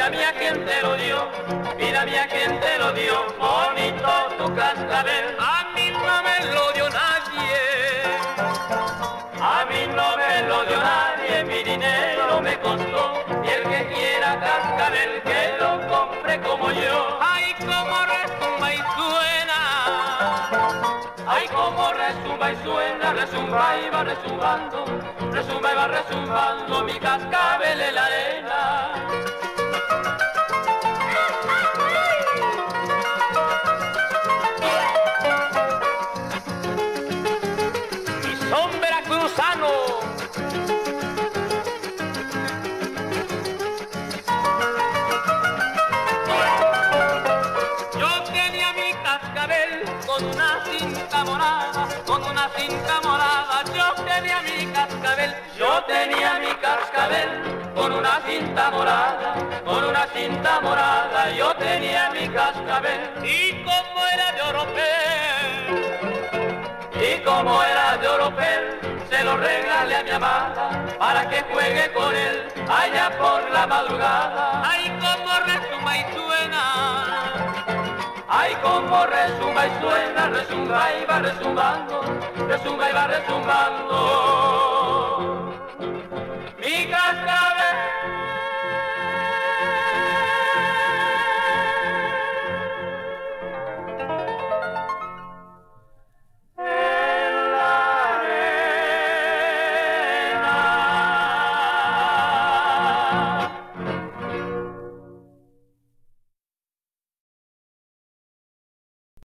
vida mía, ¿quién te lo dio? Vida mía, ¿quién te lo dio? Bonito tu cascabel. A mí no me lo dio nadie. A mí no me lo dio nadie, mi dinero me costó. Y el que quiera cascabel, que lo compre como yo. Ay, cómo retumba y suena. Ay, como resumba y suena, resumba y va resumbando, resumba y va resumbando mi cascabel en la arena. Y son veracruzanos. Yo tenía mi cascabel con una cinta morada, con una cinta morada. Yo tenía mi cascabel. Yo tenía mi cascabel con una cinta morada, con una cinta morada. Yo tenía mi cascabel. Y como era de oropel, Y como era de oropel, se lo regalé a mi amada para que juegue con él allá por la madrugada. ay, como resuma y suena. Ay, como resumba y suena, resumba y va resumbando, resumba y va resumbando.